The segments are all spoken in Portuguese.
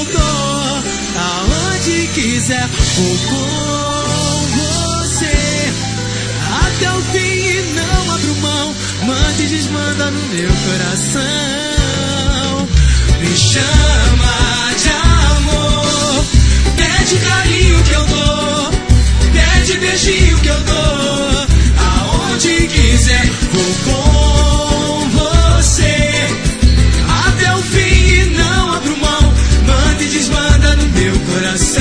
tô. Aonde quiser vou com você até o fim e não abro mão. Manda e desmanda no meu coração. Me chama de amor, pede carinho que eu dou, pede beijinho que eu dou. Aonde quiser vou com você até o fim e não abro mão. Manda e desmanda no meu coração.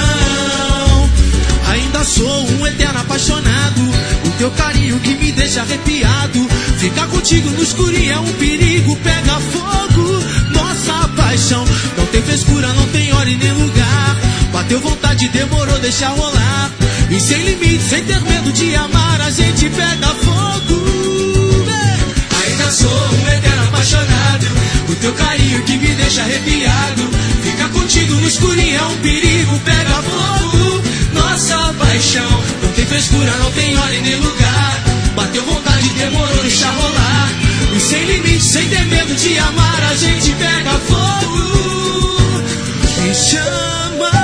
Ainda sou um eterno apaixonado, o teu carinho que me deixa arrepiado. Ficar contigo no escurinho é um perigo, pega fogo nossa paixão. Não tem frescura, não tem hora e nem lugar. Bateu vontade, demorou, deixa rolar. E sem limite, sem ter medo de amar, a gente pega fogo. Ainda sou um eterno apaixonado, o teu carinho que me deixa arrepiado. Ficar contigo no escurinho é um perigo, pega fogo nossa paixão. Não tem frescura, não tem hora e nem lugar. Bateu vontade, demorou, deixa rolar. E sem limite, sem ter medo de amar, a gente pega fogo. Me chama.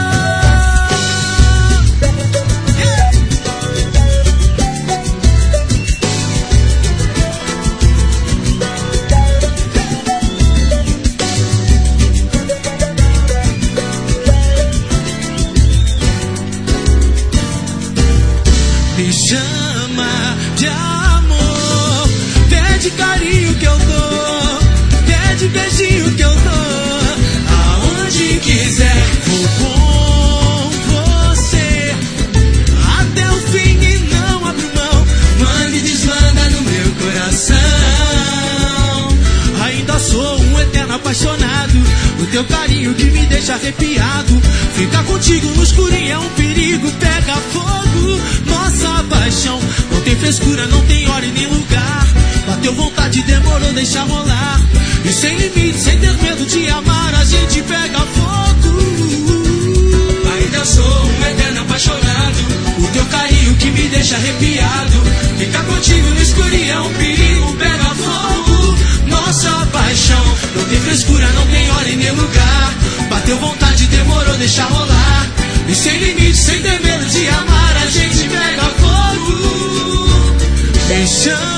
Me chama de amor, pede carinho que eu dou, pede beijinho que eu dou. Aonde quiser vou com você até o fim e não abro mão. Manda e desmanda no meu coração. Ainda sou um eterno apaixonado, o teu carinho que me deixa arrepiado. Ficar contigo no escurinho é um perigo, pega fogo nossa paixão. Não tem frescura, não tem hora e nem lugar. Bateu vontade, demorou, deixa rolar. E sem limite, sem ter medo de amar, a gente pega fogo. Ainda sou um eterno apaixonado, o teu carinho que me deixa arrepiado. Ficar contigo no escurinho é um perigo, pega fogo nossa paixão. Não tem frescura, não tem hora e nem lugar. Bateu vontade, demorou, deixa rolar. E sem limite, sem ter medo de amar, a gente pega fogo. Me chama.